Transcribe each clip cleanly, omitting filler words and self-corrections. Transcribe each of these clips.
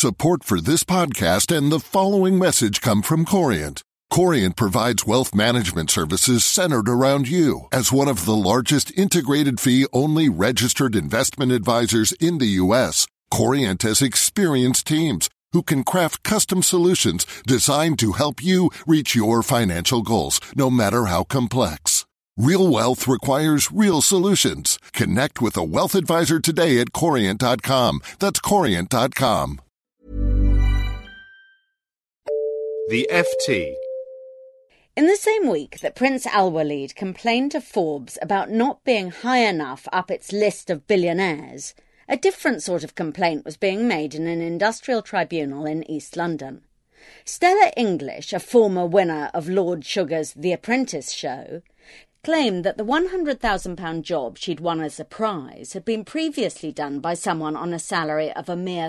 Support for this podcast and the following message come from Corient. Corient provides wealth management services centered around you. As one of the largest integrated fee-only registered investment advisors in the U.S., Corient has experienced teams who can craft custom solutions designed to help you reach your financial goals, no matter how complex. Real wealth requires real solutions. Connect with a wealth advisor today at Corient.com. That's Corient.com. The FT. In the same week that Prince Al-Walid complained to Forbes about not being high enough up its list of billionaires, a different sort of complaint was being made in an industrial tribunal in East London. Stella English, a former winner of Lord Sugar's The Apprentice show, claimed that the £100,000 job she'd won as a prize had been previously done by someone on a salary of a mere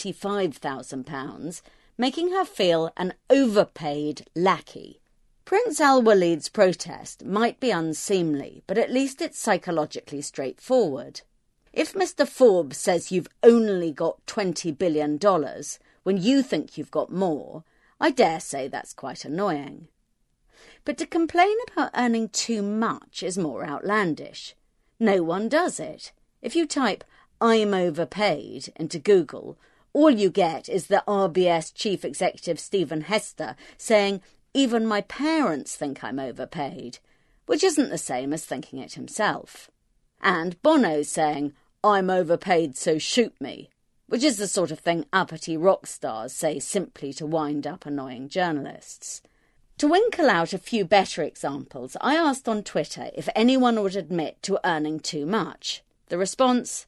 £35,000, making her feel an overpaid lackey. Prince Al-Walid's protest might be unseemly, but at least it's psychologically straightforward. If Mr. Forbes says you've only got $20 billion when you think you've got more, I dare say that's quite annoying. But to complain about earning too much is more outlandish. No one does it. If you type, "I'm overpaid," into Google, all you get is the RBS chief executive Stephen Hester saying, "Even my parents think I'm overpaid," which isn't the same as thinking it himself. And Bono saying, "I'm overpaid, so shoot me," which is the sort of thing uppity rock stars say simply to wind up annoying journalists. To winkle out a few better examples, I asked on Twitter if anyone would admit to earning too much. The response?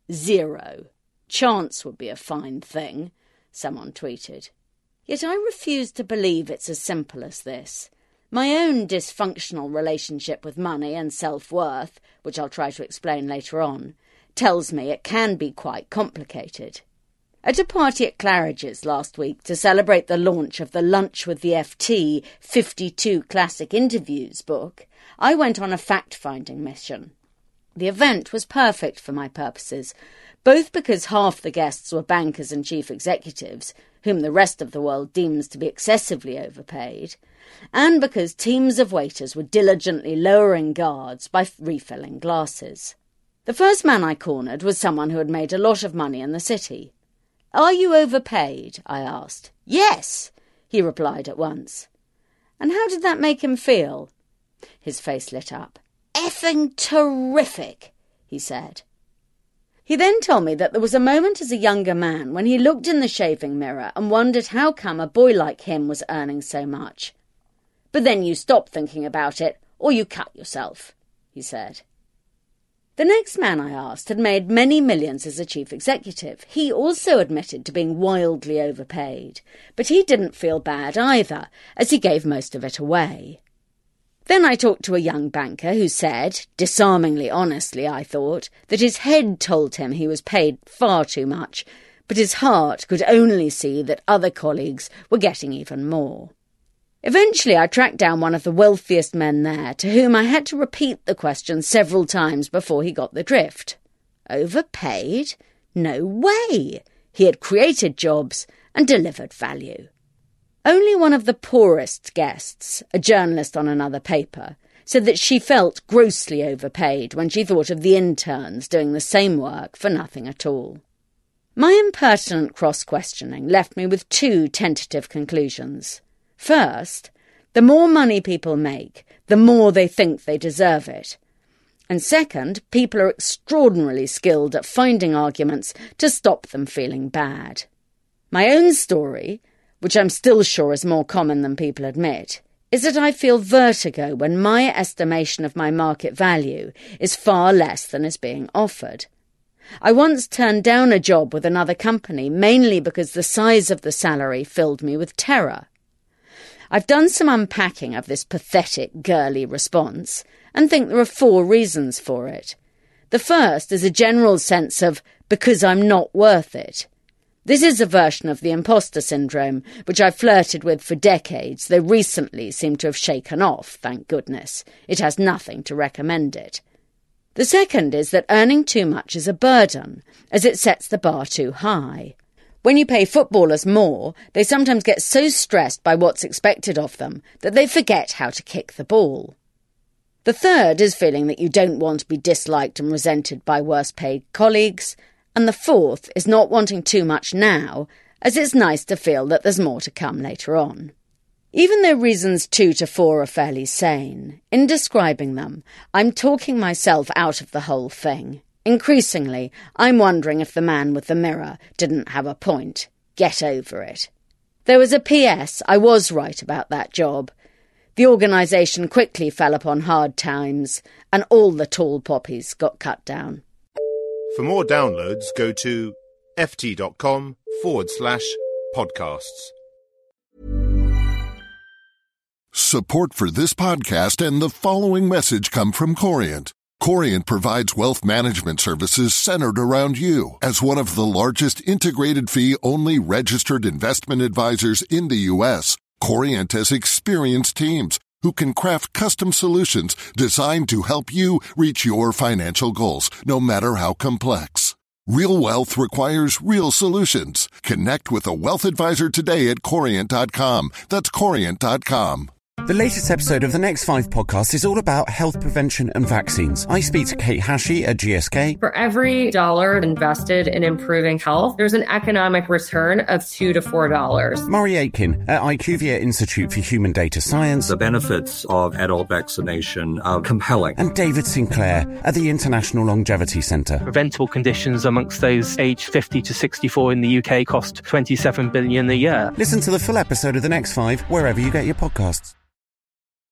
0. "Chance would be a fine thing," someone tweeted. Yet I refuse to believe it's as simple as this. My own dysfunctional relationship with money and self-worth, which I'll try to explain later on, tells me it can be quite complicated. At a party at Claridge's last week to celebrate the launch of the Lunch with the FT 52 Classic Interviews book, I went on a fact-finding mission. The event was perfect for my purposes, both because half the guests were bankers and chief executives, whom the rest of the world deems to be excessively overpaid, and because teams of waiters were diligently lowering guards by refilling glasses. The first man I cornered was someone who had made a lot of money in the city. "Are you overpaid?" I asked. "Yes," he replied at once. And how did that make him feel? His face lit up. "Effing terrific," he said. He then told me that there was a moment as a younger man when he looked in the shaving mirror and wondered how come a boy like him was earning so much. "But then you stop thinking about it, or you cut yourself," he said. The next man I asked had made many millions as a chief executive. He also admitted to being wildly overpaid, but he didn't feel bad either, as he gave most of it away. Then I talked to a young banker who said, disarmingly honestly I thought, that his head told him he was paid far too much, but his heart could only see that other colleagues were getting even more. Eventually I tracked down one of the wealthiest men there, to whom I had to repeat the question several times before he got the drift. Overpaid? No way! He had created jobs and delivered value. Only one of the poorest guests, a journalist on another paper, said that she felt grossly overpaid when she thought of the interns doing the same work for nothing at all. My impertinent cross-questioning left me with two tentative conclusions. First, the more money people make, the more they think they deserve it. And second, people are extraordinarily skilled at finding arguments to stop them feeling bad. My own story, which I'm still sure is more common than people admit, is that I feel vertigo when my estimation of my market value is far less than is being offered. I once turned down a job with another company mainly because the size of the salary filled me with terror. I've done some unpacking of this pathetic, girly response and think there are 4 reasons for it. The first is a general sense of, because I'm not worth it. This is a version of the imposter syndrome, which I've flirted with for decades, though recently seem to have shaken off, thank goodness. It has nothing to recommend it. The second is that earning too much is a burden, as it sets the bar too high. When you pay footballers more, they sometimes get so stressed by what's expected of them that they forget how to kick the ball. The third is feeling that you don't want to be disliked and resented by worse-paid colleagues. And the fourth is not wanting too much now, as it's nice to feel that there's more to come later on. Even though reasons 2 to 4 are fairly sane, in describing them, I'm talking myself out of the whole thing. Increasingly, I'm wondering if the man with the mirror didn't have a point. Get over it. There was a PS, I was right about that job. The organisation quickly fell upon hard times, and all the tall poppies got cut down. For more downloads, go to ft.com/podcasts. Support for this podcast and the following message come from Corient. Corient provides wealth management services centered around you. As one of the largest integrated fee-only registered investment advisors in the U.S., Corient has experienced teams who can craft custom solutions designed to help you reach your financial goals, no matter how complex. Real wealth requires real solutions. Connect with a wealth advisor today at Corient.com. That's Corient.com. The latest episode of the Next 5 podcast is all about health prevention and vaccines. I speak to Kate Hashi at GSK. For every dollar invested in improving health, there's an economic return of $2 to $4. Murray Aitken at IQVIA Institute for Human Data Science. The benefits of adult vaccination are compelling. And David Sinclair at the International Longevity Centre. Preventable conditions amongst those aged 50 to 64 in the UK cost $27 billion a year. Listen to the full episode of the Next 5 wherever you get your podcasts.